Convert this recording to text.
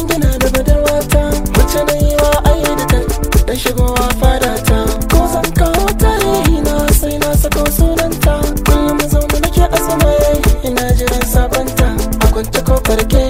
gina da budurwata wacce na yi wa ayyuka dan shigowa fadata. Ko zan kawo tarihi na sai na sako sunanta. Kullum zaune nake a samaye ina jiran sabonta a kwance ko farke